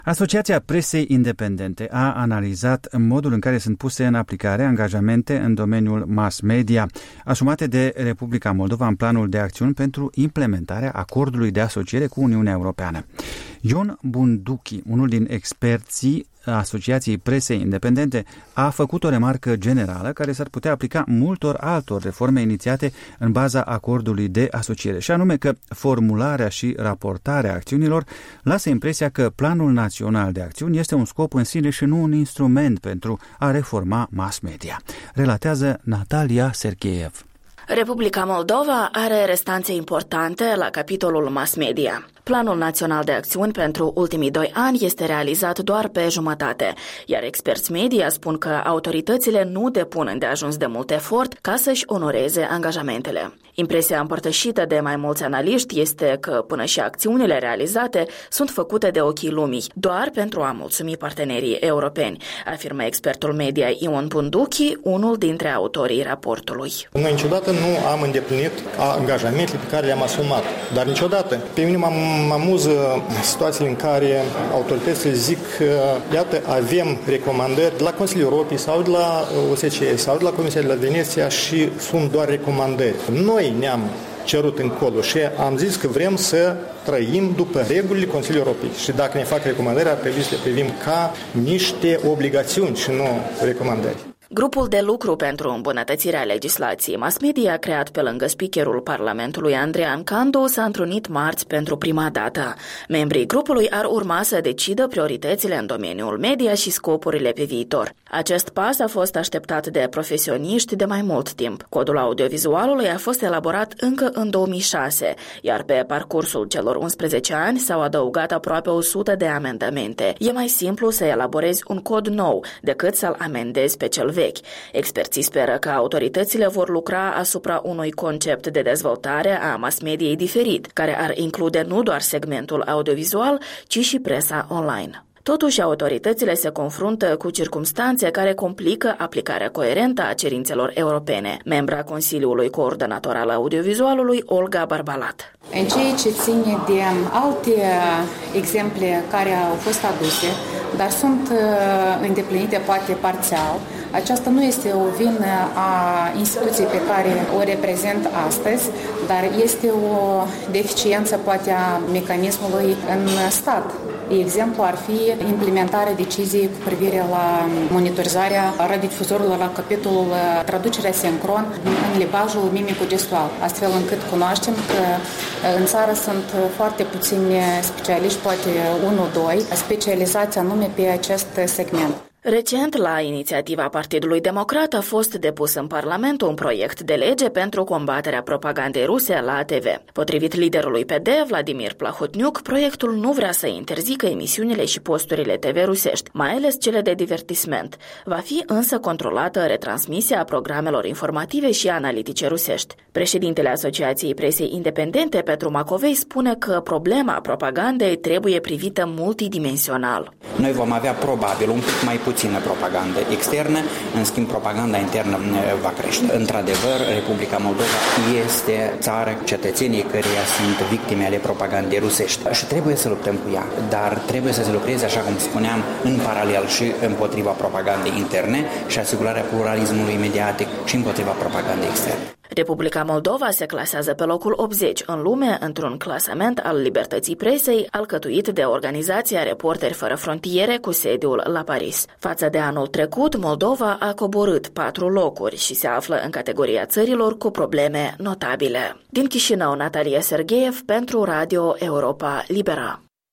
Asociația Presei Independente a analizat modul în care sunt puse în aplicare angajamente în domeniul mass media asumate de Republica Moldova în planul de acțiuni pentru implementarea acordului de asociere cu Uniunea Europeană. Ion Bunduchi, unul din experții Asociației Presei Independente, a făcut o remarcă generală care s-ar putea aplica multor altor reforme inițiate în baza acordului de asociere, și anume că formularea și raportarea acțiunilor lasă impresia că Planul Național de Acțiuni este un scop în sine și nu un instrument pentru a reforma mass media. Relatează Natalia Sergeev. Republica Moldova are restanțe importante la capitolul mass media. Planul Național de Acțiuni pentru ultimii 2 ani este realizat doar pe jumătate, iar experți media spun că autoritățile nu depun îndeajuns de mult efort ca să-și onoreze angajamentele. Impresia împărtășită de mai mulți analiști este că până și acțiunile realizate sunt făcute de ochii lumii, doar pentru a mulțumi partenerii europeni, afirmă expertul media Ion Bunduchi, unul dintre autorii raportului. Noi niciodată nu am îndeplinit angajamentele pe care le-am asumat, dar niciodată. Pe mine mă amuză situațiile în care autoritățile zic iată, avem recomandări de la Consiliul Europei sau de la OSCE sau de la Comisia de la Veneția și sunt doar recomandări. Noi ne-am cerut încolo și am zis că vrem să trăim după regulile Consiliului Europei și dacă ne fac recomandări ar trebui să le privim ca niște obligațiuni și nu recomandări. Grupul de lucru pentru îmbunătățirea legislației mass media, creat pe lângă speakerul Parlamentului Andrean Candu, s-a întrunit marți pentru prima dată. Membrii grupului ar urma să decidă prioritățile în domeniul media și scopurile pe viitor. Acest pas a fost așteptat de profesioniști de mai mult timp. Codul audiovizualului a fost elaborat încă în 2006, iar pe parcursul celor 11 ani s-au adăugat aproape 100 de amendamente. E mai simplu să elaborezi un cod nou decât să-l amendezi pe cel vechi. Experții speră că autoritățile vor lucra asupra unui concept de dezvoltare a mass mediei diferit, care ar include nu doar segmentul audiovizual, ci și presa online. Totuși, autoritățile se confruntă cu circumstanțe care complică aplicarea coerentă a cerințelor europene. Membra Consiliului Coordonator al Audiovizualului, Olga Barbalat. În ceea ce ține de alte exemple care au fost aduse, dar sunt îndeplinite poate parțial, aceasta nu este o vină a instituției pe care o reprezent astăzi, dar este o deficiență poate a mecanismului în stat. Exemplu ar fi implementarea deciziei cu privire la monitorizarea radiodifuzorilor la capitolul traducerea sincron în limbajul mimico-gestual, astfel încât cunoaștem că în țară sunt foarte puțini specialiști, poate 1-2, specializați anume pe acest segment. Recent, la inițiativa Partidului Democrat, a fost depus în Parlament un proiect de lege pentru combaterea propagandei ruse la TV. Potrivit liderului PD, Vladimir Plahotniuc, proiectul nu vrea să interzică emisiunile și posturile TV rusești, mai ales cele de divertisment. Va fi însă controlată retransmisia programelor informative și analitice rusești. Președintele Asociației Presei Independente, Petru Macovei, spune că problema propagandei trebuie privită multidimensional. Noi vom avea probabil un pic mai puțină propagandă externă, în schimb propaganda internă va crește. Într-adevăr, Republica Moldova este țară, cetățenii căreia sunt victime ale propagandei rusești și trebuie să luptăm cu ea, dar trebuie să se lucreze, așa cum spuneam, în paralel și împotriva propagandei interne și asigurarea pluralismului mediatic și împotriva propagandei externe. Republica Moldova se clasează pe locul 80 în lume într-un clasament al libertății presei alcătuit de organizația Reporteri Fără Frontiere cu sediul la Paris. Față de anul trecut, Moldova a coborât 4 locuri și se află în categoria țărilor cu probleme notabile. Din Chișinău, Natalia Sergeev pentru Radio Europa Liberă.